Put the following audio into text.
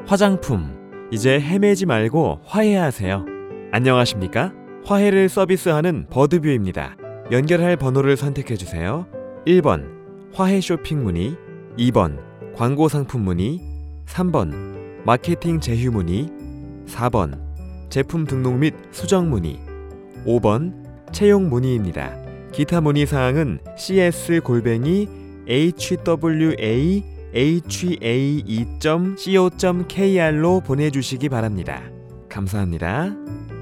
화장품, 이제 헤매지 말고 화해하세요. 안녕하십니까? 화해를 서비스하는 버드뷰입니다. 연결할 번호를 선택해주세요. 1번 화해 쇼핑 문의, 2번 광고 상품 문의, 3번 마케팅 제휴 문의, 4번 제품 등록 및 수정 문의, 5번 채용 문의입니다. 기타 문의 사항은 cs@hwahe.co.kr로 보내주시기 바랍니다. 감사합니다.